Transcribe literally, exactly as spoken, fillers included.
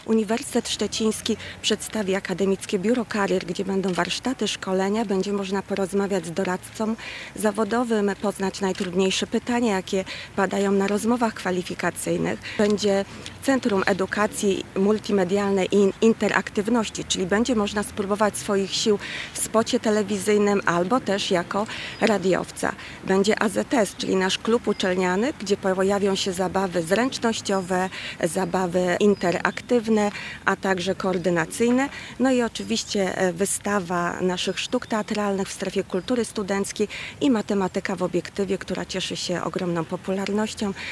Uniwersytet Szczeciński przedstawi Akademickie Biuro Karier, gdzie będą warsztaty, szkolenia, będzie można porozmawiać z doradcą zawodowym, poznać najtrudniejsze pytania, jakie padają na rozmowach kwalifikacyjnych. Będzie Centrum Edukacji Multimedialnej i Interaktywności, czyli będzie można spróbować swoich sił w spocie telewizyjnym albo też jako radiowca. Będzie A Z S, czyli nasz klub uczelniany, gdzie pojawią się zabawy zręcznościowe, zabawy interaktywne, a także koordynacyjne. No i oczywiście wystawa naszych sztuk teatralnych w strefie kultury studenckiej i matematyka w obiektywie, która cieszy się ogromną popularnością.